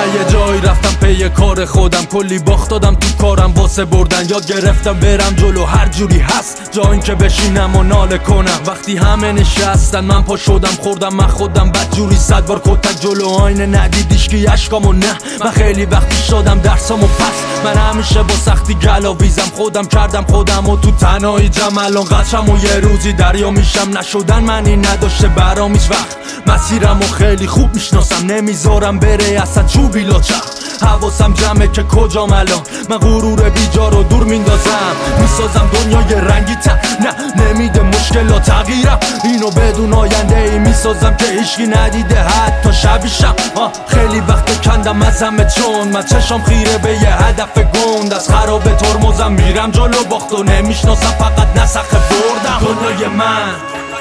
یه جایی رفتم پی کار خودم، کلی باخت دادم تو کارم واسه بردن. یاد گرفتم برم جلو هر جوری هست، جا این که بشینم و ناله کنم. وقتی همه نشستن من پا شدم خوردم من خودم بد جوری 100 بار کتک جلو آینه ندیدیش که اشکامو نه. من خیلی وقتی شدم درسامو پس، من همیشه با سختی گلاویزم، خودم کردم خودم و تو تنهایی جمالان قچم و یه روزی دریا میشم. نشدن معنی نداشته برام هیچ وقت، مسیرمو خیلی خوب میشناسم، نمیذارم بره اصلا چوبی لاچخ. حواسم جمعه که کجام الان، من غرور بیجا رو دور میندازم، میسازم دنیای رنگی نه نمیده مشکلات تغییرم. اینو بدون آینده ای میسازم که هیچکی ندیده حتی شبیشم. خیلی وقت کندم از همه چون من چشم خیره به یه هدف گند، از خراب ترمزم میرم جلو باخت و نمیشناسم فقط نسخه بردم. دنیای من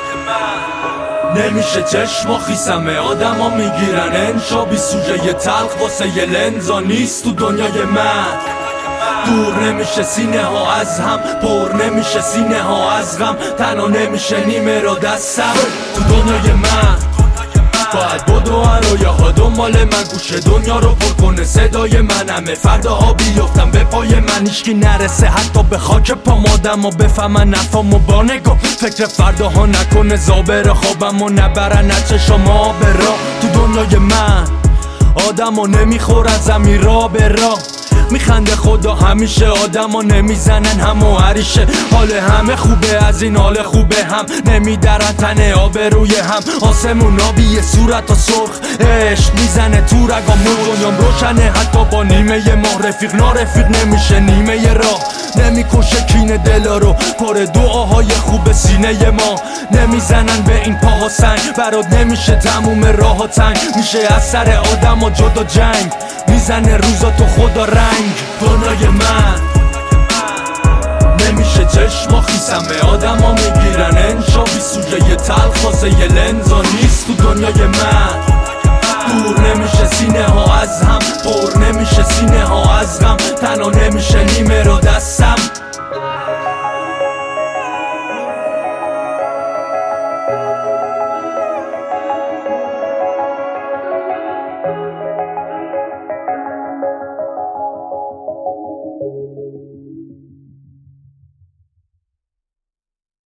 نمیشه چشم و خیسمه، آدم ها میگیرن انشا بی سوژه یه تلخ واسه یه لنزا نیست تو دنیای من. دور نمیشه سینه ها از هم، پر نمیشه سینه ها از غم، تنها نمیشه نیمه را دستم تو دنیای من. باید بدو رویه ها دنبال من، گوش دنیا رو پر کنه صدای من، همه فرداها بیفتم به پای من، هیچکی نرسه حتی به خاک پام، آدم ها بفهمن نفامو با نگاه، فکر فرداها نکنه زابر خوابم و نبرن نه چشما به راه. تو دنیای من آدم ها نمیخورن زمین را به راه، میخنده خدا همیشه، آدم ها نمیزنن هم و هریشه. حال همه خوبه از این حال خوبه هم، نمیدرن تنه آب روی هم، آسمون آبیه صورت ها سرخ، عشق میزنه تو رگامون، دنیام روشنه حتی با نیمه ماه، رفیق نارفیق نمیشه نیمه راه، نمیکشه کینه دلا رو، پر دعاهای خوب سینه ما، نمیزنن به این پاها سنگ، برات نمیشه تموم راه ها تنگ، میشه از سر آدم ها جدا جنگ، میزنه روزا تو خدا رنگ. دنیای من نمیشه چشم و خیسمه، آدم ها میگیرن انشا بی سوژه یه تلخ واسه یه لنزا نیست تو دنیای من. دور نمیشه سینه ها از هم، پر نمیشه سینه ها از غم، تنها نمیشه نیمه رو دستم.